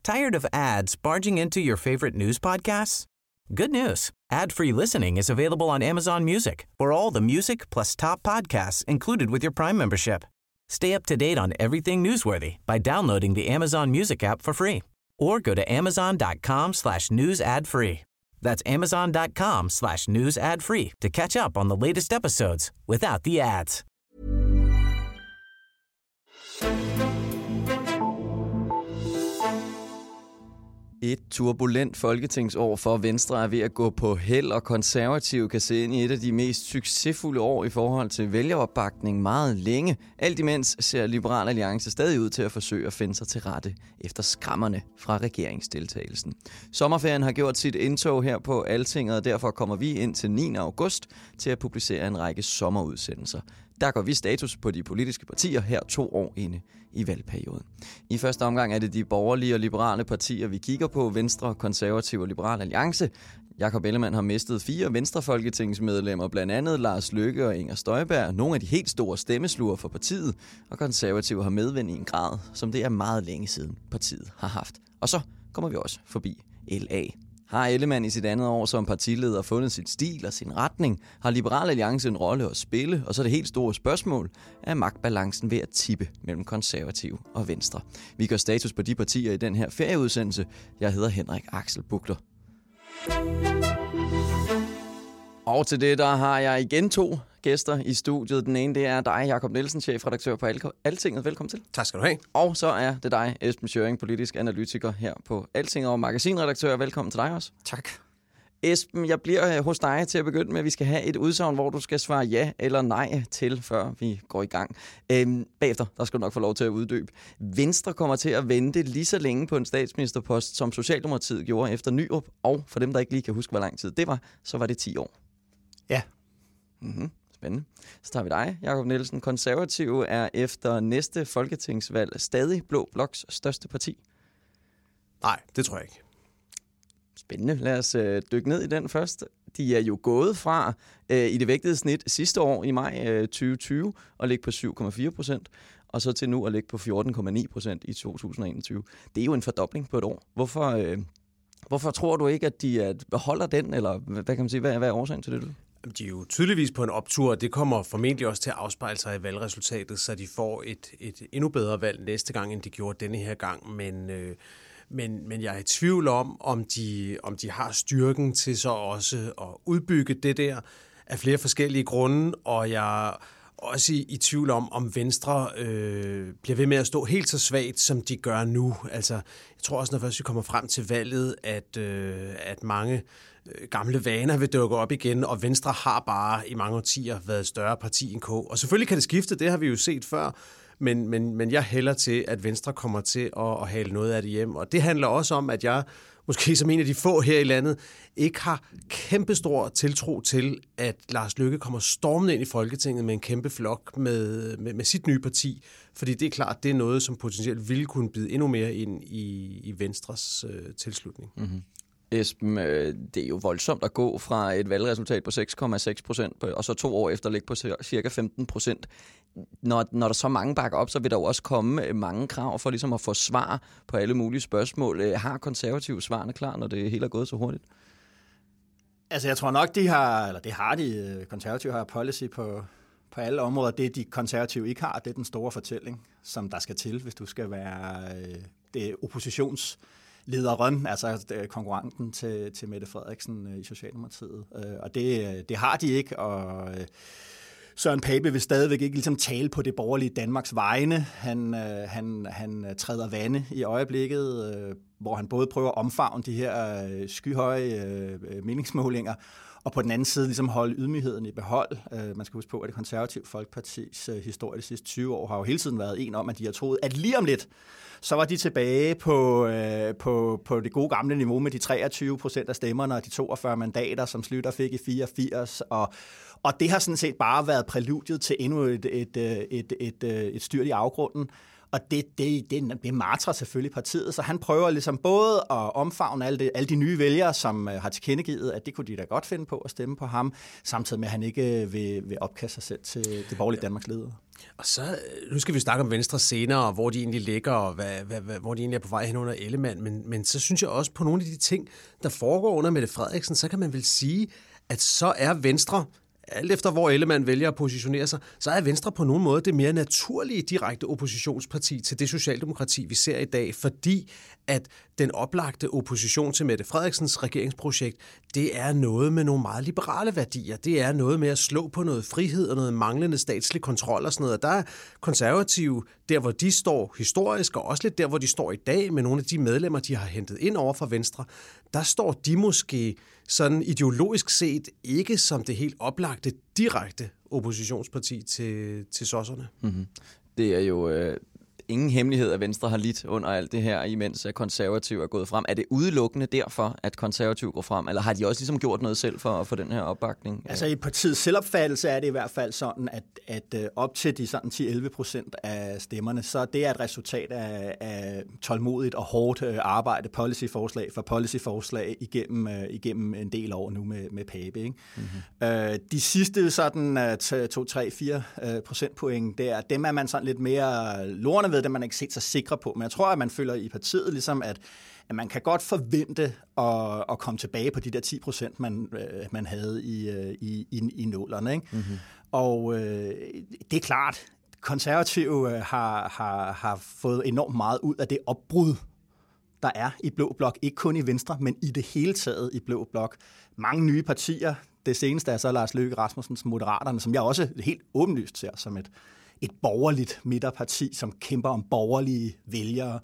Tired of ads barging into your favorite news podcasts? Good news. Ad-free listening is available on Amazon Music for all the music plus top podcasts included with your Prime membership. Stay up to date on everything newsworthy by downloading the Amazon Music app for free or go to amazon.com/news ad free. That's amazon.com/news ad free to catch up on the latest episodes without the ads. Et turbulent folketingsår for Venstre er ved at gå på held, og Konservative kan se ind i et af de mest succesfulde år i forhold til vælgeropbakning meget længe. Alt imens ser Liberal Alliance stadig ud til at forsøge at finde sig til rette efter skrammerne fra regeringsdeltagelsen. Sommerferien har gjort sit indtog her på Altinget, og derfor kommer vi ind til 9. august til at publicere en række sommerudsendelser. Der går vi status på de politiske partier her 2 år inde i valgperioden. I første omgang er det de borgerlige og liberale partier, vi kigger på: Venstre, Konservative og Liberal Alliance. Jakob Ellemann har mistet 4 Venstre-folketingsmedlemmer, blandt andet Lars Løkke og Inger Støjberg, nogle af de helt store stemmesluger for partiet, og Konservative har medvind i en grad, som det er meget længe siden partiet har haft. Og så kommer vi også forbi LA. Har Ellemann i sit andet år som partileder fundet sin stil og sin retning? Har Liberal Alliance en rolle at spille? Og så er det helt store spørgsmål: er magtbalancen ved at tippe mellem Konservative og Venstre? Vi gør status på de partier i den her ferieudsendelse. Jeg hedder Henrik Axel Bugler. Og til det, der har jeg igen 2 gæster i studiet. Den ene, det er dig, Jakob Nielsen, chefredaktør på Altinget. Velkommen til. Tak skal du have. Og så er det dig, Esben Schøring, politisk analytiker her på Altinget og magasinredaktør. Velkommen til dig også. Tak. Esben, jeg bliver hos dig til at begynde med. Vi skal have et udsagn, hvor du skal svare ja eller nej til, før vi går i gang. Bagefter, der skal du nok få lov til at uddybe. Venstre kommer til at vente lige så længe på en statsministerpost, som Socialdemokratiet gjorde efter Nyrup. Og for dem, der ikke lige kan huske, hvor lang tid det var, så var det 10 år. Ja. Spændende. Så tager vi dig, Jakob Nielsen. Konservative er efter næste folketingsvalg stadig Blå Bloks største parti. Nej, det tror jeg ikke. Spændende. Lad os dykke ned i den først. De er jo gået fra i det vægtede snit sidste år i maj 2020 at ligge på 7,4%, og så til nu at ligge på 14,9% i 2021. Det er jo en fordobling på et år. Hvorfor tror du ikke, at de beholder den, eller hvad kan man sige, hvad er årsagen til det? De er jo tydeligvis på en optur, og det kommer formentlig også til at afspejle sig i valgresultatet, så de får et endnu bedre valg næste gang, end de gjorde denne her gang. Men jeg er i tvivl om de har styrken til så også at udbygge det der af flere forskellige grunde, og jeg er også i tvivl om Venstre bliver ved med at stå helt så svagt, som de gør nu. Altså, jeg tror også, når først vi kommer frem til valget, at mange gamle vaner vil dukke op igen, og Venstre har bare i mange årtier været et større parti end K. Og selvfølgelig kan det skifte, det har vi jo set før, men jeg hælder til, at Venstre kommer til at hale noget af det hjem. Og det handler også om, at jeg, måske som en af de få her i landet, ikke har kæmpestor tiltro til, at Lars Løkke kommer stormende ind i Folketinget med en kæmpe flok med sit nye parti. Fordi det er klart, det er noget, som potentielt ville kunne bide endnu mere ind i Venstres tilslutning. Mm-hmm. Esben, det er jo voldsomt at gå fra et valgresultat på 6,6%, og så 2 år efter ligge på cirka 15%. Når der så mange bakker op, så vil der jo også komme mange krav for ligesom at få svar på alle mulige spørgsmål. Har Konservative svarene klar, når det hele er gået så hurtigt? Altså, jeg tror nok, Konservative har policy på alle områder. Det, de konservative ikke har, det er den store fortælling, som der skal til, hvis du skal være det oppositionslederen, altså konkurrenten til Mette Frederiksen i Socialdemokratiet. Og det har de ikke, og Søren Pape vil stadigvæk ikke ligesom tale på det borgerlige Danmarks vegne. Han træder vande i øjeblikket, hvor han både prøver at omfavne de her skyhøje meningsmålinger, og på den anden side ligesom holde ydmygheden i behold. Man skal huske på, at Det Konservative Folkepartis historie de sidste 20 år har jo hele tiden været en om, at de har troet, at lige om lidt, så var de tilbage på det gode gamle niveau med de 23% af stemmerne og de 42 mandater, som Schlüter fik i 84. Og det har sådan set bare været præludiet til endnu et styrt i afgrunden. Og det martrer selvfølgelig partiet, så han prøver ligesom både at omfavne alle de nye vælgere, som har tilkendegivet, at det kunne de da godt finde på at stemme på ham, samtidig med, at han ikke vil opkaste sig selv til det borgerlige Danmarks leder. Og så, nu skal vi snakke om Venstre senere, hvor de egentlig ligger, og hvor de egentlig er på vej hen under Ellemann, men så synes jeg også på nogle af de ting, der foregår under Mette Frederiksen, så kan man vel sige, at så er Venstre, alt efter hvor Ellemann vælger at positionere sig, så er Venstre på nogen måde det mere naturlige direkte oppositionsparti til det socialdemokrati, vi ser i dag, fordi at den oplagte opposition til Mette Frederiksens regeringsprojekt, det er noget med nogle meget liberale værdier. Det er noget med at slå på noget frihed og noget manglende statslig kontrol og sådan noget. Og der er konservative, der hvor de står historisk, og også lidt der hvor de står i dag, med nogle af de medlemmer, de har hentet ind over for Venstre, der står de måske sådan ideologisk set ikke som det helt oplagte direkte oppositionsparti til sosserne. Mm-hmm. Det er jo ingen hemmelighed, at Venstre har lidt under alt det her, imens konservativ er gået frem. Er det udelukkende derfor, at konservativ går frem, eller har de også ligesom gjort noget selv for at få den her opbakning? Altså i partiets selvopfattelse er det i hvert fald sådan, at op til de sådan 10-11% af stemmerne, så det er et resultat af tålmodigt og hårdt arbejde, policyforslag for policyforslag igennem en del år nu med Pape. Ikke? Mm-hmm. De sidste sådan 2-3-4 procentpoint der, dem er man sådan lidt mere lorne ved, det man ikke set sig sikre på. Men jeg tror, at man føler i partiet ligesom, at man kan godt forvente at komme tilbage på de der 10%, man havde i nålerne. Ikke? Mm-hmm. Og det er klart, konservative har fået enormt meget ud af det opbrud, der er i Blå Blok. Ikke kun i Venstre, men i det hele taget i Blå Blok. Mange nye partier. Det seneste er så Lars Løkke Rasmussens Moderaterne, som jeg også helt åbenlyst ser som et borgerligt midterparti, som kæmper om borgerlige vælgere.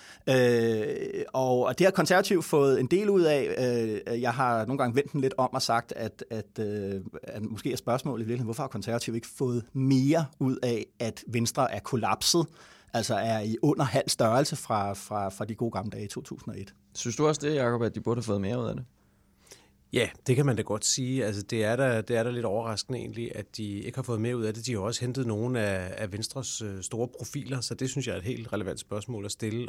Og det har konservativ fået en del ud af. Jeg har nogle gange vendt den lidt om og sagt, at måske er spørgsmålet i virkeligheden, hvorfor har konservativ ikke fået mere ud af, at Venstre er kollapset, altså er i under halv størrelse fra de gode gamle dage i 2001. Synes du også det, Jacob, at de burde have fået mere ud af det? Ja, det kan man da godt sige. Altså, det er da lidt overraskende egentlig, at de ikke har fået mere ud af det. De har også hentet nogle af Venstres store profiler, så det synes jeg er et helt relevant spørgsmål at stille.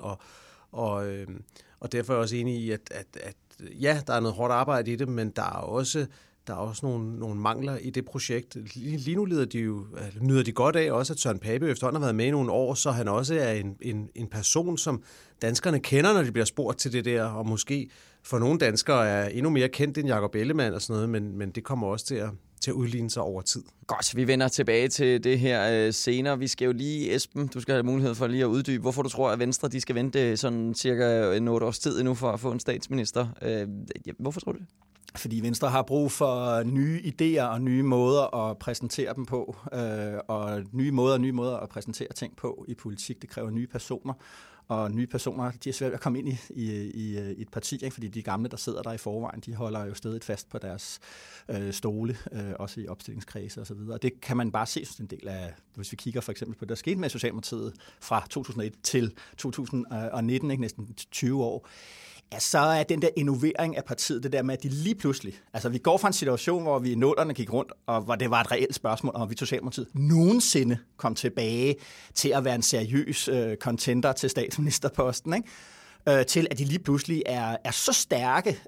Og derfor er jeg også enig i, at ja, der er noget hårdt arbejde i det, men der er også nogle mangler i det projekt. Lige nu nyder de godt af også, at Søren Pape efterhånden har været med i nogle år, så han også er en person, som danskerne kender, når de bliver spurgt til det der, og måske for nogle danskere er endnu mere kendt end Jacob Ellemann og sådan noget, men det kommer også til at udligne sig over tid. Godt, vi vender tilbage til det her senere. Vi skal jo lige, Esben, du skal have mulighed for lige at uddybe, hvorfor du tror, at Venstre de skal vente sådan cirka en 8 års tid endnu for at få en statsminister. Hvorfor tror du det? Fordi Venstre har brug for nye idéer og nye måder at præsentere dem på, og nye måder at præsentere ting på i politik. Det kræver nye personer, og nye personer, de er svært at komme ind i et parti, ikke? Fordi de gamle, der sidder der i forvejen, de holder jo stadig fast på deres stole, også i opstillingskredse og så videre. Og det kan man bare se som en del af, hvis vi kigger for eksempel på det, der skete med Socialdemokratiet fra 2001 til 2019, ikke? Næsten 20 år. Ja, så er den der innovering af partiet, det der med, at de lige pludselig, altså vi går fra en situation, hvor vi i nullerne gik rundt, og hvor det var et reelt spørgsmål, om vi Socialdemokratiet nogensinde kom tilbage til at være en seriøs contender til statsministerposten, ikke? Til at de lige pludselig er så stærke,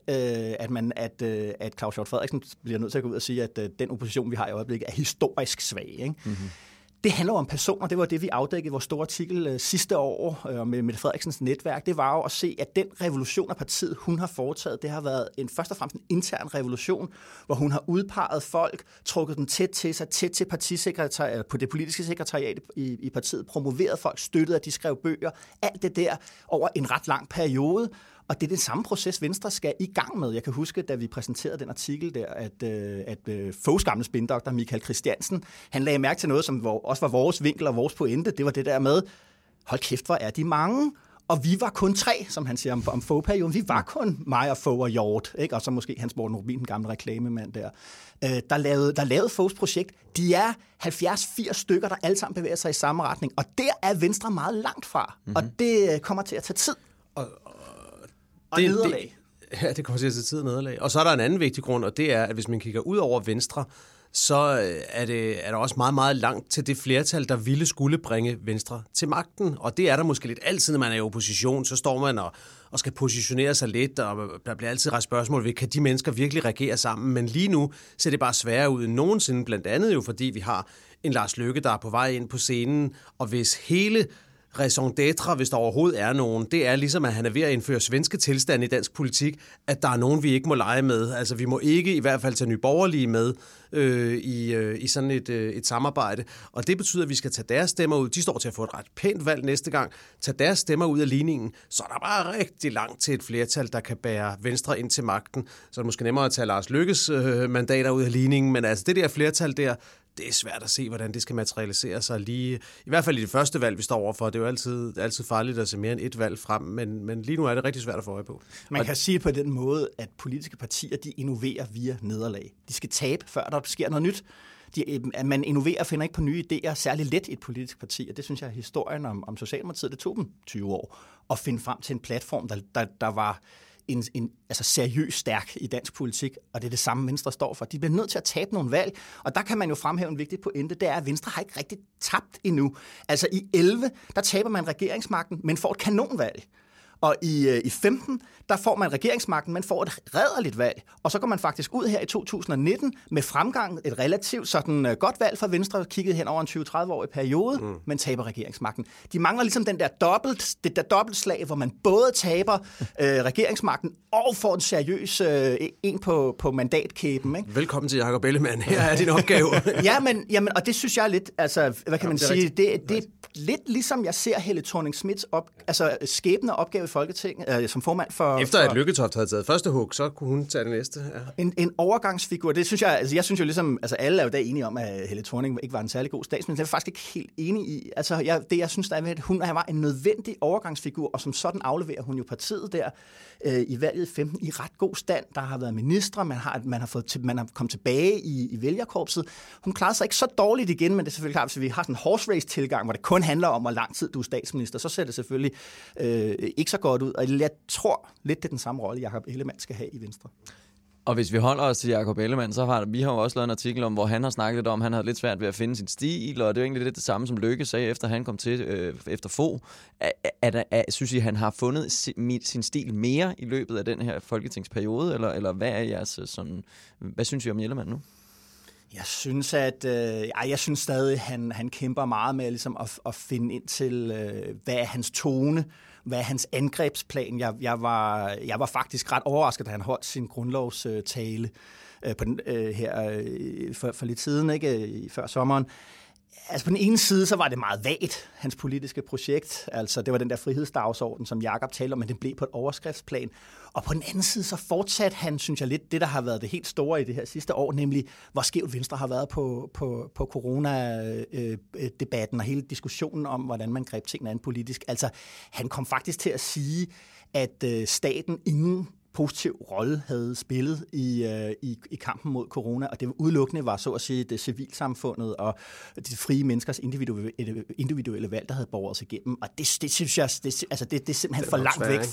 at Claus Hjort Frederiksen bliver nødt til at gå ud og sige, at den opposition, vi har i øjeblikket, er historisk svag, ikke? Mm-hmm. Det handler om personer. Det var det, vi afdækkede i vores store artikel sidste år med Mette Frederiksens netværk. Det var jo at se, at den revolution af partiet, hun har foretaget, det har været først og fremmest en intern revolution, hvor hun har udpeget folk, trukket dem tæt til sig, tæt til på det politiske sekretariat i partiet, promoveret folk, støttet, at de skrev bøger. Alt det der over en ret lang periode. Og det er den samme proces, Venstre skal i gang med. Jeg kan huske, da vi præsenterede den artikel der, at Foghs gamle spindoktor, Michael Christiansen, han lagde mærke til noget, som også var vores vinkel og vores pointe. Det var det der med, hold kæft, hvor er de mange. Og vi var kun 3, som han siger om Fogh-perioden. Vi var kun mig og Fogh og Hjort, ikke? Og så måske Hans Morten Rubin, den gamle reklamemand der. Der lavede Foghs projekt. De er 70-80 stykker, der alle sammen bevæger sig i samme retning. Og der er Venstre meget langt fra. Mm-hmm. Og det kommer til at tage tid. Ja, det kommer til at tage tid nederlag. Og så er der en anden vigtig grund, og det er, at hvis man kigger ud over Venstre, så er der også meget, meget langt til det flertal, der skulle bringe Venstre til magten. Og det er der måske lidt altid, når man er i opposition. Så står man og skal positionere sig lidt, og der bliver altid rejst spørgsmål ved, kan de mennesker virkelig regere sammen? Men lige nu ser det bare sværere ud end nogensinde, blandt andet jo, fordi vi har en Lars Løkke, der er på vej ind på scenen, og hvis hele raison d'être, hvis der overhovedet er nogen, det er ligesom, at han er ved at indføre svenske tilstande i dansk politik, at der er nogen, vi ikke må lege med. Altså, vi må ikke i hvert fald tage Nye Borgerlige med i sådan et samarbejde. Og det betyder, at vi skal tage deres stemmer ud. De står til at få et ret pænt valg næste gang. Tage deres stemmer ud af ligningen. Så er der bare rigtig langt til et flertal, der kan bære Venstre ind til magten. Så er det måske nemmere at tage Lars Løkkes mandater ud af ligningen. Men altså, det der flertal der, det er svært at se, hvordan det skal materialisere sig lige, i hvert fald i det første valg, vi står overfor. Det er jo altid farligt at se mere end et valg frem, men lige nu er det rigtig svært at få øje på. Man kan sige på den måde, at politiske partier, de innoverer via nederlag. De skal tabe, før der sker noget nyt. Man innoverer og finder ikke på nye idéer særlig let i et politisk parti, og det synes jeg er historien om Socialdemokratiet. Det tog dem 20 år at finde frem til en platform, der var altså seriøst stærk i dansk politik, og det er det samme, Venstre står for. De bliver nødt til at tabe nogle valg, og der kan man jo fremhæve en vigtig pointe, det er, at Venstre har ikke rigtig tabt endnu. Altså i 11, der taber man regeringsmagten, men får et kanonvalg. Og i 15, der får man regeringsmagten, men får et rædderligt valg. Og så går man faktisk ud her i 2019 med fremgang, et relativt sådan godt valg for Venstre, kigget hen over en 20-30-årig periode, men taber regeringsmagten. De mangler ligesom det der dobbeltslag, hvor man både taber regeringsmagten og får en seriøs en på mandatkæben. Ikke? Velkommen til Jakob Ellemann. Her er din opgave. Jamen, og det synes jeg er lidt, altså, hvad kan man sige, det er lidt ligesom jeg ser Helle Thorning-Schmidts skæbne opgave i Folketinget, som formand for... Efter at Lykketoft havde taget første hug, så kunne hun tage det næste. Ja. En overgangsfigur, det synes jeg, altså jeg synes jo ligesom, altså alle er jo da enige om, at Helle Thorning ikke var en særlig god statsminister, det er jeg faktisk ikke helt enig i. Altså jeg synes, at hun var en nødvendig overgangsfigur, og som sådan afleverer hun jo partiet der i valget 15 i ret god stand. Der har været ministre, man har kommet tilbage i vælgerkorpset. Hun klarede sig ikke så dårligt igen, men det er selvfølgelig klart, hvis vi har sådan en horse race tilgang, hvor det kun handler om, hvor lang tid du er statsminister, så ser det selvfølgelig ikke så godt ud. Og jeg tror lidt, det er den samme rolle, Jakob Ellemann skal have i Venstre. Og hvis vi holder os til Jakob Ellemann, så har vi jo også lavet en artikel om, hvor han har snakket lidt om, at han havde lidt svært ved at finde sin stil, og det er jo egentlig lidt det samme, som Løkke sagde, efter han kom til efter få. Synes I, han har fundet sin stil mere i løbet af den her folketingsperiode, eller hvad er jeres sådan... Hvad synes I om Ellemann nu? Jeg synes, jeg synes stadig, han kæmper meget med ligesom at finde ind til, hvad er hans tone, hvad er hans angrebsplan. Jeg var faktisk ret overrasket, da han holdt sin grundlovstale for lidt siden, ikke før sommeren. Altså på den ene side, så var det meget vagt, hans politiske projekt. Altså det var den der frihedsdagsorden, som Jakob talte om, men det blev på et overskriftsplan. Og på den anden side, så fortsatte han, synes jeg lidt, det der har været det helt store i det her sidste år, nemlig hvor skævt Venstre har været på corona-debatten og hele diskussionen om, hvordan man greb tingene an politisk. Altså han kom faktisk til at sige, at staten ingen positiv rolle havde spillet i kampen mod corona, og det udelukkende var så at sige det civilsamfundet og de frie menneskers individuelle valg, der havde båret sig igennem. Og det synes jeg, det er simpelthen for langt væk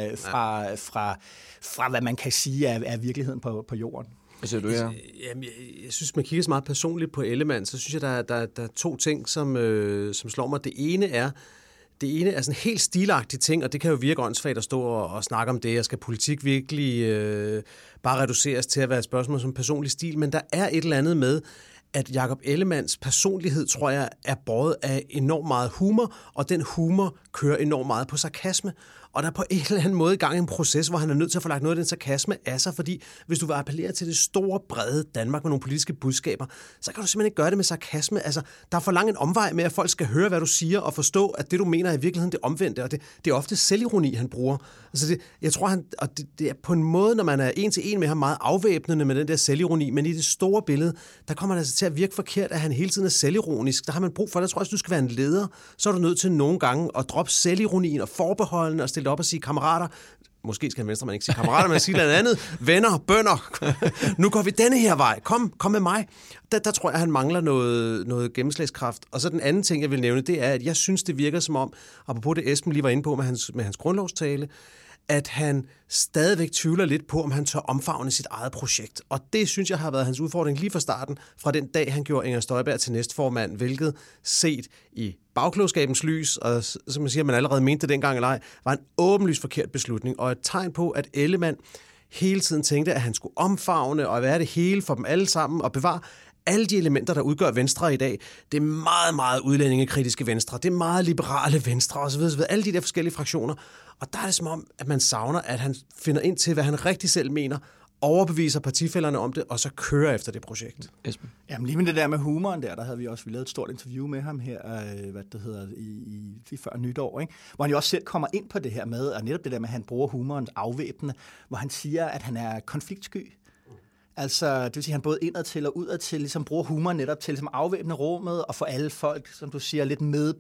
fra hvad man kan sige er virkeligheden på jorden. Hvad siger du her? Jeg synes, man kigger så meget personligt på Ellemann, så synes jeg, der er to ting, som slår mig. Det ene er sådan en helt stilagtig ting, og det kan jo virke åndssvagt at stå og snakke om det, og skal politik virkelig bare reduceres til at være et spørgsmål som personlig stil, men der er et eller andet med, at Jakob Ellemanns personlighed, tror jeg, er båret af enormt meget humor, og den humor kører enormt meget på sarkasme. Og der er på en eller anden måde i gang en proces, hvor han er nødt til at få lagt noget af den sarkasme af sig, fordi hvis du vil appellere til det store, brede Danmark med nogle politiske budskaber, så kan du simpelthen ikke gøre det med sarkasme. Altså, der er for lang en omvej med, at folk skal høre, hvad du siger, og forstå, at det, du mener, er i virkeligheden det omvendte. Og det er ofte selvironi, han bruger. Altså, jeg tror, det er på en måde, når man er en til en med ham, meget afvæbnende med den der selvironi, men i det store billede, der kommer det altså til at virke forkert, at han hele tiden er selvironisk. Der har man brug for det. Jeg tror, at du skal være en leder, så er du nødt til nogle gange at droppe selvironien og forbeholden og stille op og sige, kammerater, måske skal en venstremand ikke sige kammerater, men sige noget andet, venner, bønder, nu går vi denne her vej, kom med mig. Der tror jeg, han mangler noget gennemslagskraft. Og så den anden ting, jeg vil nævne, det er, at jeg synes, det virker som om, apropos det Esben lige var inde på med hans grundlovstale, at han stadigvæk tvivler lidt på, om han tør omfavne sit eget projekt. Og det, synes jeg, har været hans udfordring lige fra starten, fra den dag, han gjorde Inger Støjberg til næstformand, hvilket set i bagklogskabens lys, og som man siger, man allerede mente det dengang eller ej, var en åbenlyst forkert beslutning, og et tegn på, at Ellemann hele tiden tænkte, at han skulle omfavne og være det hele for dem alle sammen og bevare alle de elementer, der udgør Venstre i dag. Det er meget, meget udlændingekritiske Venstre, det er meget liberale Venstre osv. Alle de der forskellige fraktioner. Og der er det som om, at man savner, at han finder ind til, hvad han rigtig selv mener, overbeviser partifællerne om det, og så kører efter det projekt. Esben? Jamen lige med det der med humoren der havde vi lavet et stort interview med ham her, i før nytår, ikke? Hvor han jo også selv kommer ind på det her med, og netop det der med, at han bruger humorens afvæbnende, hvor han siger, at han er konfliktsky. Altså, det vil sige, at han både indadtil og udadtil ligesom bruger humor netop til ligesom afvæbne rummet og få alle folk, som du siger, lidt med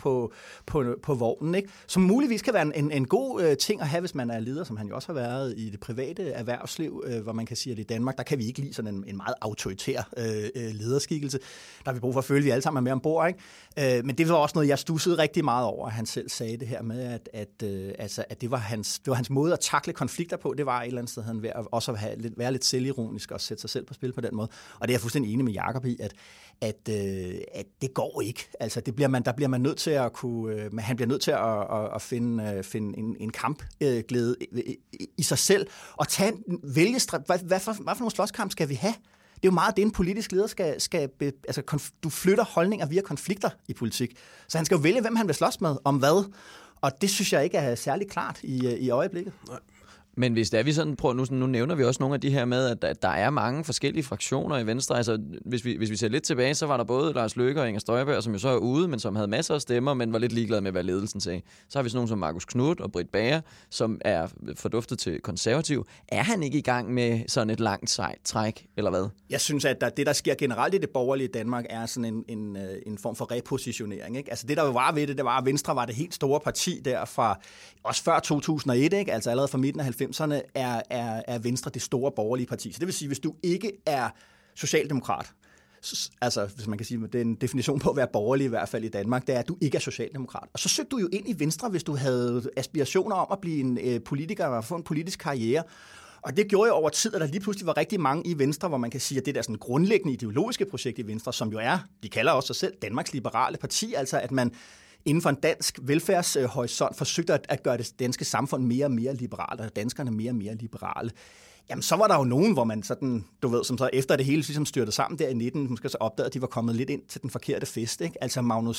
på vognen, ikke? Som muligvis kan være en god ting at have, hvis man er leder, som han jo også har været i det private erhvervsliv, hvor man kan sige, at i Danmark, der kan vi ikke lide sådan en meget autoritær lederskikkelse. Der har vi brug for at føle, at vi alle sammen er med ombord, ikke? Men det var også noget, jeg stussede rigtig meget over, at han selv sagde det her med, at det var hans måde at takle konflikter på. Det var et eller andet sted, han ved at også være lidt selvironisk og sætte sig selv på spil på den måde. Og det er jeg fuldstændig enig med Jacob i, at det går ikke. Altså, der bliver man nødt til at kunne... Han bliver nødt til at finde en kampglæde i sig selv, og hvad for nogle slåskamp skal vi have? Det er jo meget det, en politisk leder skal du flytter holdninger via konflikter i politik. Så han skal jo vælge, hvem han vil slås med, om hvad. Og det synes jeg ikke er særlig klart i øjeblikket. Nej. Men hvis det er vi sådan, nu nævner vi også nogle af de her med, at der er mange forskellige fraktioner i Venstre. Altså, hvis vi ser lidt tilbage, så var der både Lars Løkke og Inger Støjberg, som jo så er ude, men som havde masser af stemmer, men var lidt ligeglade med, hvad ledelsen sagde. Så har vi sådan nogle som Marcus Knudt og Britt Bager, som er forduftet til konservativ. Er han ikke i gang med sådan et langt sejt træk, eller hvad? Jeg synes, at det, der sker generelt i det borgerlige Danmark, er sådan en form for repositionering, ikke? Altså det, der var ved det var, at Venstre var det helt store parti der fra, også før 2001, ikke? Altså allerede fra midten af 90'erne er Venstre det store borgerlige parti. Så det vil sige, hvis du ikke er socialdemokrat, altså hvis man kan sige, det er en definition på at være borgerlig i hvert fald i Danmark, det er, at du ikke er socialdemokrat. Og så søgte du jo ind i Venstre, hvis du havde aspirationer om at blive en politiker og få en politisk karriere. Og det gjorde jo over tid, at der lige pludselig var rigtig mange i Venstre, hvor man kan sige, at det der sådan grundlæggende ideologiske projekt i Venstre, som jo er, de kalder også sig selv Danmarks Liberale Parti, altså at man inden for en dansk velfærdshorisont forsøgte at gøre det danske samfund mere og mere liberalt, og danskerne mere og mere liberale. Jamen, så var der jo nogen, hvor man sådan, du ved, som så efter det hele ligesom styrtede sammen der i 19, måske så opdagede, at de var kommet lidt ind til den forkerte fest, ikke? Altså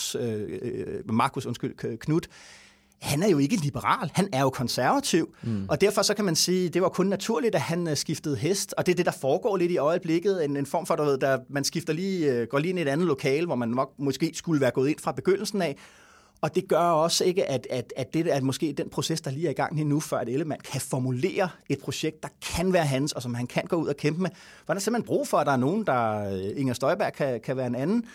Marcus Knudt, han er jo ikke liberal, han er jo konservativ, og derfor så kan man sige, det var kun naturligt, at han skiftede hest, og det er det, der foregår lidt i øjeblikket, en form for, du ved, der man går lige ind i et andet lokale, hvor man måske skulle være gået ind fra begyndelsen af. Og det gør også ikke, at det er måske den proces, der lige er i gang lige nu, før at Ellemann kan formulere et projekt, der kan være hans, og som han kan gå ud og kæmpe med. For der er simpelthen brug for, at der er nogen, der Inger Støjberg kan være en anden,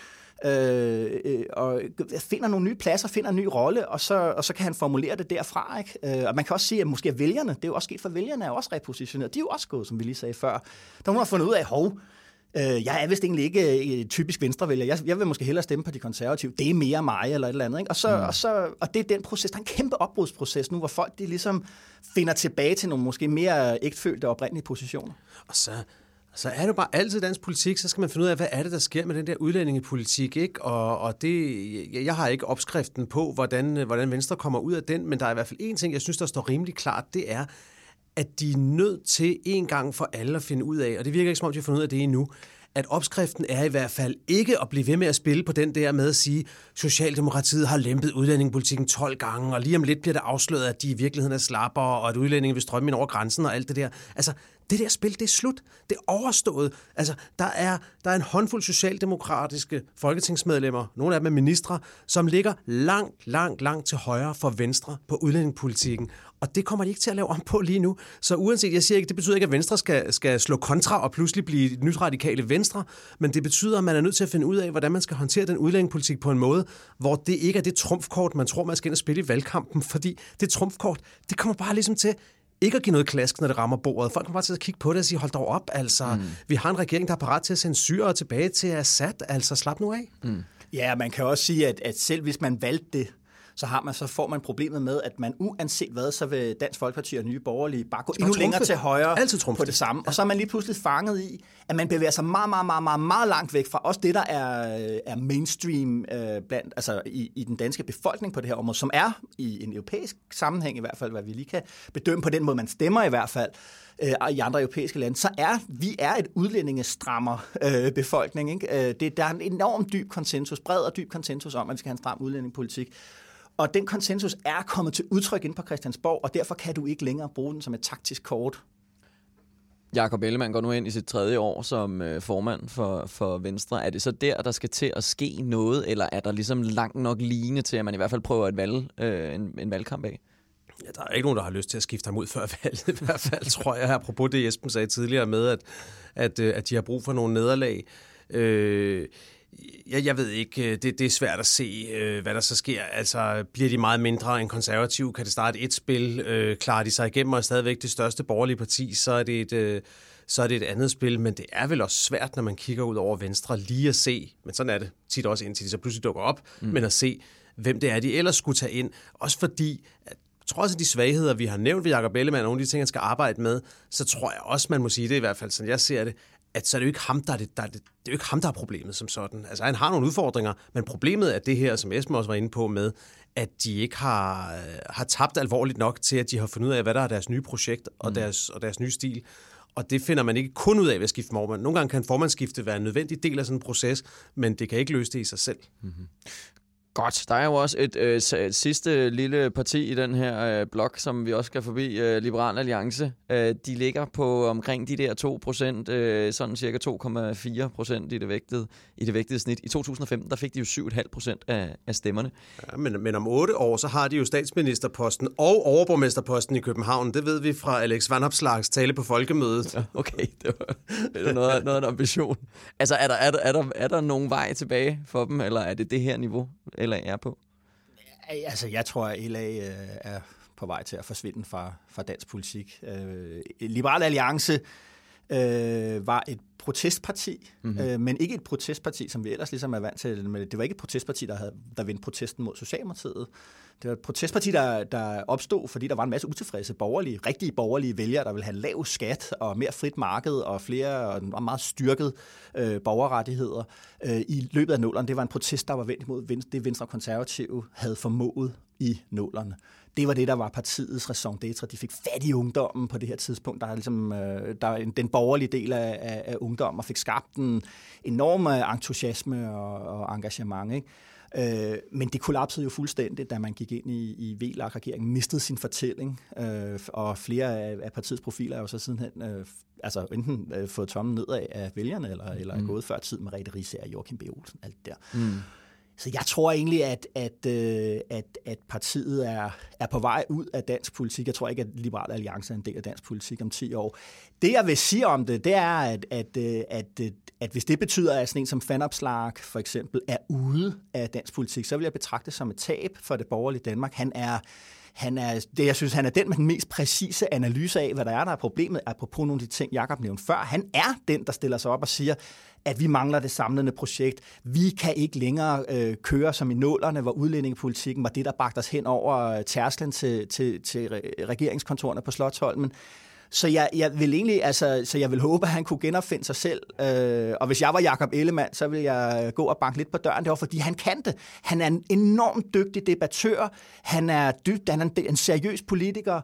og finder nogle nye pladser, finder en ny rolle, og så kan han formulere det derfra, ikke? Og man kan også sige, at måske vælgerne, det er jo også sket for vælgerne, er også repositioneret. De er jo også gået, som vi lige sagde før. Der har fundet ud af, jeg er vist egentlig ikke typisk venstrevælger. Jeg vil måske hellere stemme på de konservative. Det er mere mig eller et eller andet. Ikke? Og det er den proces. Der er en kæmpe opbrudsproces nu, hvor folk de ligesom finder tilbage til nogle måske mere ægtfølte og oprindelige positioner. Og så er det jo bare altid dansk politik, så skal man finde ud af, hvad er det, der sker med den der udlændingepolitik, ikke? Og det, jeg har ikke opskriften på, hvordan Venstre kommer ud af den, men der er i hvert fald en ting, jeg synes, der står rimelig klart, det er, at de er nødt til en gang for alle at finde ud af, og det virker ikke som om, de har fundet ud af det endnu, at opskriften er i hvert fald ikke at blive ved med at spille på den der med at sige, Socialdemokratiet har lempet udlændingepolitikken 12 gange, og lige om lidt bliver det afsløret, at de i virkeligheden er slappere, og at udlændinge vil strømme ind over grænsen og alt det der. Altså, det der spil, det er slut. Det er overstået. Altså, der er en håndfuld socialdemokratiske folketingsmedlemmer, nogle af dem er ministre, som ligger langt til højre for Venstre på udlændingepolitikken. Og det kommer de ikke til at lave om på lige nu. Så uanset, jeg siger ikke, det betyder ikke, at Venstre skal slå kontra og pludselig blive et nyt radikale Venstre, men det betyder, at man er nødt til at finde ud af, hvordan man skal håndtere den udlændingepolitik på en måde, hvor det ikke er det trumfkort, man tror, man skal ind og spille i valgkampen, fordi det trumfkort, det kommer bare ligesom til ikke at give noget klask, når det rammer bordet. Folk kommer bare til at kigge på det og sige, hold dog op, altså. Vi har en regering, der er parat til at sende syrere tilbage til Assad, altså slap nu af. Ja, man kan også sige, at selv hvis man valgte det, så får man problemet med, at man uanset hvad, så vil Dansk Folkeparti og Nye Borgerlige bare gå endnu længere til højre på det samme. Og så er man lige pludselig fanget i, at man bevæger sig meget, meget, meget, meget, meget langt væk fra også det, der er mainstream blandt, altså i den danske befolkning på det her område, som er i en europæisk sammenhæng i hvert fald, hvad vi lige kan bedømme på den måde, man stemmer i hvert fald, i andre europæiske lande, så vi er et udlændingestrammer befolkning. Ikke? Der er en enorm dyb konsensus, bred og dyb konsensus om, at vi skal have en stram udlændingepolitik. Og den konsensus er kommet til udtryk ind på Christiansborg, og derfor kan du ikke længere bruge den som et taktisk kort. Jakob Ellemann går nu ind i sit 3. år som formand for Venstre. Er det så der skal til at ske noget, eller er der ligesom langt nok line til, at man i hvert fald prøver en valgkamp af? Ja, der er ikke nogen, der har lyst til at skifte ham ud før valget, i hvert fald, tror jeg. Apropos det, Jesper sagde tidligere med, at de har brug for nogle nederlag. Jeg ved ikke, det er svært at se, hvad der så sker. Altså, bliver de meget mindre end konservative? Kan det starte et spil? Klarer de sig igennem og er stadigvæk det største borgerlige parti? Så er det et andet spil, men det er vel også svært, når man kigger ud over Venstre, lige at se, men sådan er det tit også, indtil de så pludselig dukker op, men at se, hvem det er, de ellers skulle tage ind. Også fordi, at trods af de svagheder, vi har nævnt ved Jakob Ellemann, og nogle af de ting, han skal arbejde med, så tror jeg også, man må sige det i hvert fald, sådan jeg ser det, at så er det jo ikke ham, det er jo ikke ham, der er problemet som sådan. Altså, han har nogle udfordringer, men problemet er det her, som Esben også var inde på med, at de ikke har tabt alvorligt nok til, at de har fundet ud af, hvad der er deres nye projekt og deres nye stil. Og det finder man ikke kun ud af ved at skifte formand. Nogle gange kan formandsskifte være en nødvendig del af sådan en proces, men det kan ikke løse det i sig selv. Mm-hmm. Godt. Der er jo også et sidste lille parti i den her blok, som vi også skal forbi, Liberal Alliance. De ligger på omkring de der 2%, sådan cirka 2,4% i det vægtede snit. I 2015 der fik de jo 7,5% af stemmerne. Ja, men om 8 år, så har de jo statsministerposten og overborgmesterposten i København. Det ved vi fra Alex Vanopslaghs tale på folkemødet. Ja, okay, det var noget af en ambition. Altså, er der nogen vej tilbage for dem, eller er det her niveau, LA er på? Altså, jeg tror, at LA er på vej til at forsvinde fra dansk politik. Liberal Alliance var et protestparti, men ikke et protestparti, som vi ellers ligesom er vant til. Men det var ikke et protestparti, der vendte protesten mod Socialdemokratiet. Det var et protestparti, der opstod, fordi der var en masse utilfredse rigtige borgerlige vælgere, der ville have lav skat og mere frit marked og flere og meget styrket borgerrettigheder i løbet af 00'erne. Det var en protest, der var vendt imod det Venstre og Konservative havde formået i 00'erne. Det var det, der var partiets raison d'être. De fik fat i ungdommen på det her tidspunkt. Den borgerlige del af ungdommen og fik skabt en enorm entusiasme og engagement, ikke? Men det kollapsede jo fuldstændigt, da man gik ind i VLAK-regeringen, mistede sin fortælling, og flere af partiets profiler er jo så sidenhen enten fået tommen nedad af vælgerne, eller er gået før tid med Merete Riisager og Joachim B. Olsen, alt det der. Så jeg tror egentlig, at partiet er på vej ud af dansk politik. Jeg tror ikke, at Liberal Alliance er en del af dansk politik om 10 år. Det, jeg vil sige om det er, at hvis det betyder, at sådan en som Vanopslagh for eksempel er ude af dansk politik, så vil jeg betragte det som et tab for det borgerlige Danmark. Jeg synes, han er den med den mest præcise analyse af, hvad der er problemet, apropos nogle af de ting, Jakob nævnte før. Han er den, der stiller sig op og siger, at vi mangler det samlende projekt. Vi kan ikke længere køre som i 00'erne, hvor udlændingepolitikken var det, der bragte os hen over tærsklen til regeringskontorerne på Slotsholmen. Så jeg vil håbe, at han kunne genopfinde sig selv. Og hvis jeg var Jakob Ellemann, så ville jeg gå og banke lidt på døren. Det var, fordi han kan det. Han er en enormt dygtig debattør. Han er en seriøs politiker.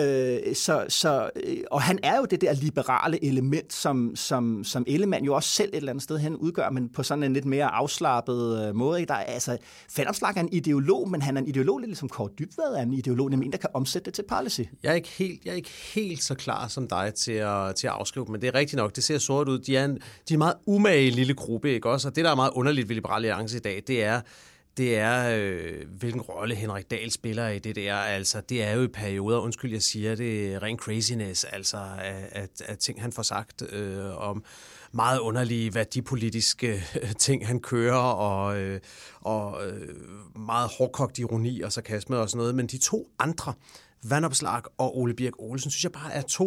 Og han er jo det der liberale element, som Ellemann jo også selv et eller andet sted hen udgør, men på sådan en lidt mere afslappet måde. Vanopslagh er en ideolog, men han er en ideolog lidt ligesom Kaare Dybvad er en ideolog, nemlig en, der kan omsætte det til policy. Jeg er ikke helt så klar som dig til at afskrive dem, men det er rigtigt nok. Det ser sort ud. De er en meget umage lille gruppe, ikke også? Og det, der er meget underligt ved Liberal Alliance i dag, det er, hvilken rolle Henrik Dahl spiller i det der. Altså, det er jo i perioder, undskyld, jeg siger det, ren craziness, altså at ting, han får sagt om meget underlige værdipolitiske ting, han kører, og meget hårdkogt ironi og sarkasme og sådan noget. Men de to andre, Vanopslagh og Ole Birk Olesen, synes jeg bare er to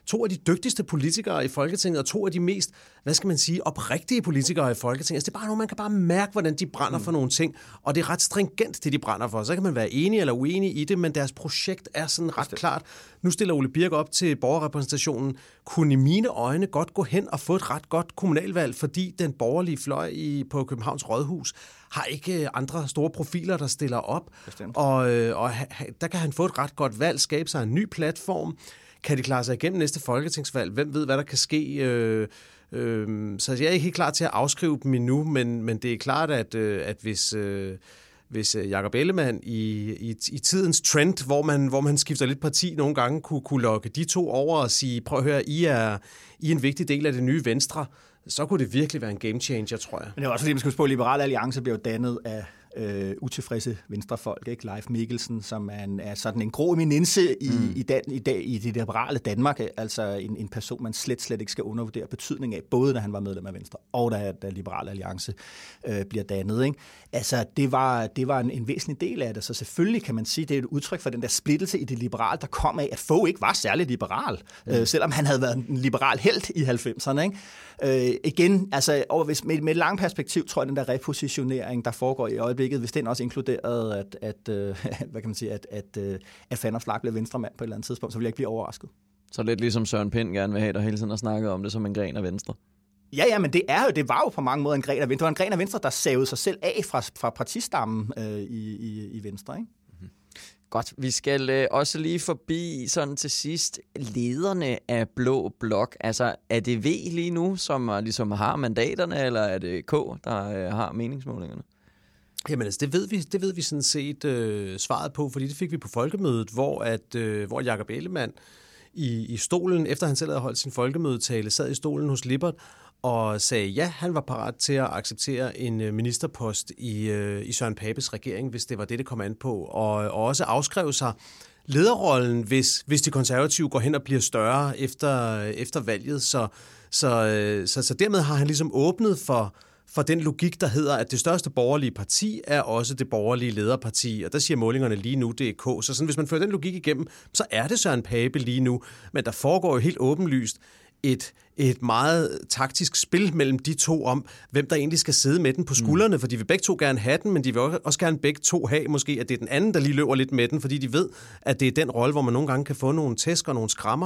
to af de dygtigste politikere i Folketinget, og to af de mest, oprigtige politikere i Folketinget. Altså, det er bare noget, man kan bare mærke, hvordan de brænder for nogle ting, og det er ret stringent, det de brænder for. Så kan man være enig eller uenig i det, men deres projekt er sådan ret klart. Nu stiller Ole Birk op til borgerrepræsentationen. Kunne i mine øjne godt gå hen og få et ret godt kommunalvalg, fordi den borgerlige fløj på Københavns Rådhus har ikke andre store profiler, der stiller op. Og der kan han få et ret godt valg, skabe sig en ny platform. Kan de klare sig igennem næste folketingsvalg? Hvem ved, hvad der kan ske? Så jeg er ikke helt klar til at afskrive dem endnu, men det er klart, at hvis Jakob Ellemann i tidens trend, hvor man skifter lidt parti nogle gange, kunne lokke de to over og sige, prøv at høre, I er en vigtig del af det nye Venstre, så kunne det virkelig være en game changer, tror jeg. Men det er også fordi, man skal huske på, at Liberal Alliance bliver dannet af utilfredse venstrefolk, ikke? Leif Mikkelsen, som er sådan en grå eminence i det liberale Danmark, altså en person, man slet ikke skal undervurdere betydning af, både da han var medlem af Venstre, og da Liberal Alliance bliver dannet, ikke? Altså, det var en væsentlig del af det, så selvfølgelig kan man sige, det er et udtryk for den der splittelse i det liberale, der kom af, at Fogh ikke var særlig liberal, selvom han havde været en liberal helt i 90'erne, ikke? Igen, altså med et langt perspektiv, tror jeg, den der repositionering, der foregår i øjeblikket, hvis den også inkluderede, at Vanopslagh blev venstremand på et eller andet tidspunkt, så ville jeg ikke blive overrasket. Så lidt ligesom Søren Pind gerne vil have, der hele tiden har snakket om det som en gren af Venstre. Ja, men det var jo på mange måder en gren af Venstre. Det var en gren af Venstre, der savede sig selv af fra partistammen i Venstre, ikke? Godt, vi skal også lige forbi sådan til sidst lederne af Blå Blok. Altså, er det V lige nu, som ligesom har mandaterne, eller er det K, der har meningsmålingerne? Jamen altså, det ved vi sådan set svaret på, fordi det fik vi på folkemødet, hvor Jakob Ellemann i stolen, efter han selv havde holdt sin folkemødetale, sad i stolen hos Lippert og sagde, ja, han var parat til at acceptere en ministerpost i Søren Papes regering, hvis det var det kom an på, og også afskrev sig lederrollen, hvis de konservative går hen og bliver større efter valget. Så dermed har han ligesom åbnet for den logik, der hedder, at det største borgerlige parti er også det borgerlige lederparti, og der siger målingerne lige nu, det er K. Så sådan, hvis man fører den logik igennem, så er det Søren Pape lige nu, men der foregår jo helt åbenlyst et meget taktisk spil mellem de to om, hvem der egentlig skal sidde med den på skuldrene, for de vil begge to gerne have den, men de vil også gerne begge to have, måske at det er den anden, der lige løber lidt med den, fordi de ved, at det er den rolle, hvor man nogle gange kan få nogle tæsk og nogle skrammer,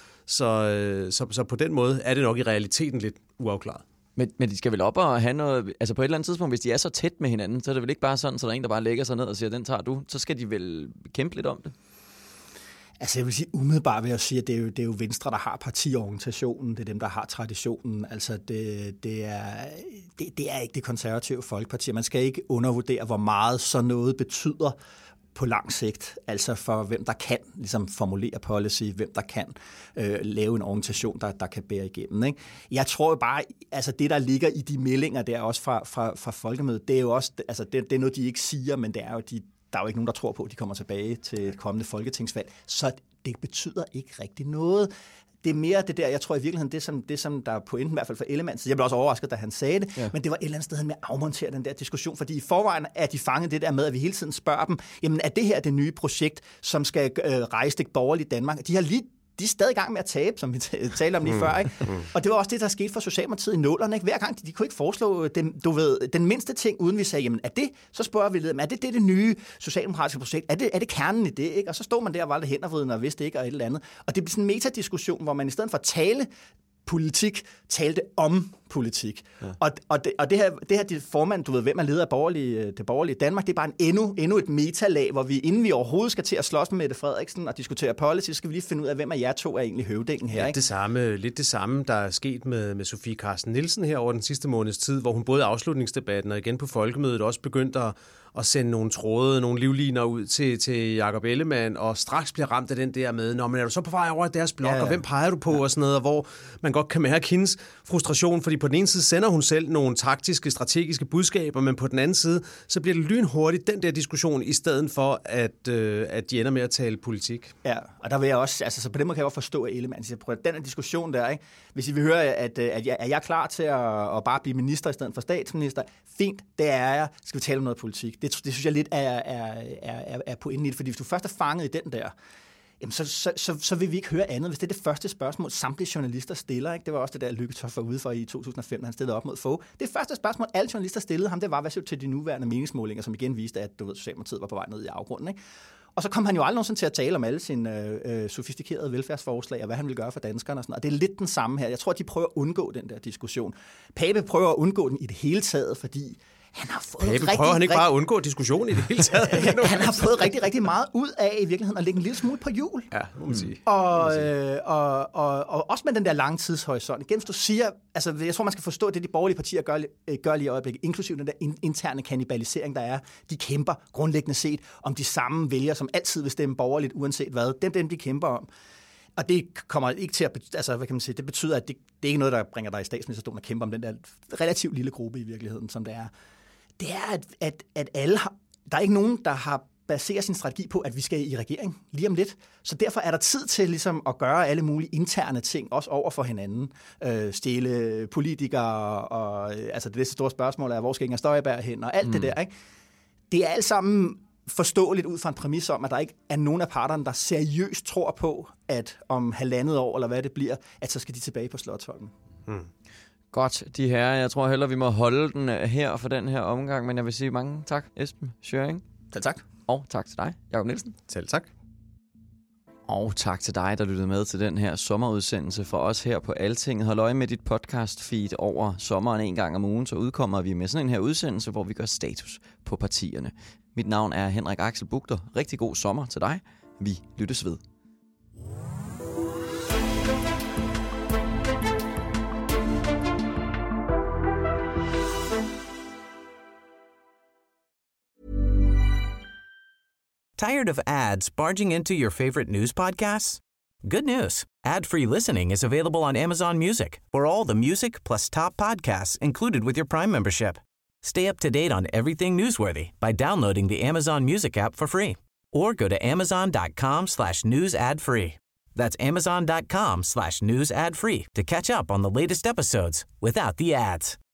så på den måde er det nok i realiteten lidt uafklaret. Men de skal vel op og have noget, altså på et eller andet tidspunkt, hvis de er så tæt med hinanden, så er det vel ikke bare sådan, så der er en, der bare lægger sig ned og siger, den tager du, så skal de vel kæmpe lidt om det? Altså jeg vil sige umiddelbart ved at sige, at det er jo Venstre, der har partiorganisationen, det er dem, der har traditionen. Altså det er ikke det konservative folkeparti. Man skal ikke undervurdere, hvor meget sådan noget betyder på lang sigt, altså for hvem der kan ligesom formulere policy, hvem der kan lave en organisation, der kan bære igennem, ikke? Jeg tror jo bare, altså det der ligger i de meldinger der også fra folkemødet, det er jo også, altså det er noget, de ikke siger, men det er jo der er jo ikke nogen, der tror på, at de kommer tilbage til et kommende folketingsvalg, så det betyder ikke rigtig noget. Det er mere det der, jeg tror i virkeligheden, det som der er pointen, i hvert fald for Ellemann, så jeg blev også overrasket, da han sagde det, men det var et eller andet sted med at afmontere den der diskussion, fordi i forvejen er de fanget det der med, at vi hele tiden spørger dem, jamen er det her det nye projekt, som skal rejse det borgerlige Danmark? De er stadig i gang med at tabe, som vi talte om lige før, ikke? Og det var også det, der skete for Socialdemokratiet i nullerne, ikke? Hver gang de kunne ikke foreslå den mindste ting, uden vi sagde, jamen er det, så spørger vi lidt, er det det nye socialdemokratiske projekt? Er det kernen i det, ikke? Og så stod man der og var lidt hændervriden og vidste ikke, og et eller andet. Og det blev sådan en metadiskussion, hvor man i stedet for at tale politik, talte om politik. Ja. Og det her formand, du ved, hvem er leder af det borgerlige Danmark, det er bare endnu et metalag, hvor inden vi overhovedet skal til at slås med Mette Frederiksen og diskutere policy, så skal vi lige finde ud af, hvem af jer to er egentlig høvdingen her. Lidt det samme, der er sket med Sofie Carsten Nielsen her over den sidste måneds tid, hvor hun både i afslutningsdebatten og igen på folkemødet også begyndte at sende nogle tråde, nogle livliner ud til Jakob Ellemann, og straks bliver ramt af den der med, men er du så på vej over deres blok, og hvem peger du på, og sådan noget, og hvor man godt kan mærke hendes frustration, fordi på den ene side sender hun selv nogle taktiske, strategiske budskaber, men på den anden side, så bliver det lynhurtigt den der diskussion, i stedet for, at de ender med at tale politik. Ja, og der vil jeg også, altså så på den måde kan jeg også forstå, at Ellemann siger, prøv den her diskussion der, ikke? Hvis I vil høre, at jeg er klar til at bare blive minister i stedet for statsminister, fint, det er jeg. Skal vi tale om noget politik? Det synes jeg lidt er pointen i det, fordi hvis du først er fanget i den der, jamen så vil vi ikke høre andet. Hvis det er det første spørgsmål, samtlige journalister stiller, ikke? Det var også det der Lykketoft var ude for i 2005, han stillede op mod Fogh. Det første spørgsmål, alle journalister stillede ham, det var, hvad så til de nuværende meningsmålinger, som igen viste, at Socialdemokratiet var på vej ned i afgrunden, ikke? Og så kom han jo aldrig nogensinde til at tale om alle sine sofistikerede velfærdsforslag, og hvad han ville gøre for danskerne og sådan noget. Og det er lidt den samme her. Jeg tror, at de prøver at undgå den der diskussion. Pape prøver at undgå den i det hele taget, fordi han har fået prøver han ikke bare at undgå diskussionen i det hele taget? Han har fået rigtig, rigtig meget ud af i virkeligheden at lægge en lille smule på hjul. Ja, må man sige. Og også med den der lange tidshorisont. Igen, hvis du siger, altså jeg tror, man skal forstå det, de borgerlige partier gør lige i øjeblikket, inklusive den der interne kannibalisering, der er. De kæmper grundlæggende set om de samme vælgere, som altid vil stemme borgerligt, uanset hvad. Dem de kæmper om. Og det kommer ikke til at, altså hvad kan man sige, det betyder, at det er ikke noget, der bringer dig i statsministerstolen og kæmper om den der relativt lille gruppe i virkeligheden, som det er. Det er, at alle har, der er ikke nogen, der har baseret sin strategi på, at vi skal i regering lige om lidt. Så derfor er der tid til ligesom at gøre alle mulige interne ting, også over for hinanden. Stille politikere, og altså det store spørgsmål er, hvor skal Inger Støjberg hen, og alt det der, ikke? Det er alt sammen forståeligt ud fra en præmis om, at der ikke er nogen af parterne, der seriøst tror på, at om 1,5 år, eller hvad det bliver, at så skal de tilbage på Slotsholmen. Godt, de her. Jeg tror heller, vi må holde den her for den her omgang, men jeg vil sige mange tak, Esben Schøring. Selv tak. Og tak til dig, Jacob Nielsen. Selv tak. Og tak til dig, der lyttede med til den her sommerudsendelse for os her på Altinget. Hold øje med dit podcast-feed over sommeren en gang om ugen, så udkommer vi med sådan en her udsendelse, hvor vi gør status på partierne. Mit navn er Henrik Axel Bugter. Rigtig god sommer til dig. Vi lyttes ved. Tired of ads barging into your favorite news podcasts? Good news. Ad-free listening is available on Amazon Music for all the music plus top podcasts included with your Prime membership. Stay up to date on everything newsworthy by downloading the Amazon Music app for free or go to amazon.com/news ad free. That's amazon.com/news ad free to catch up on the latest episodes without the ads.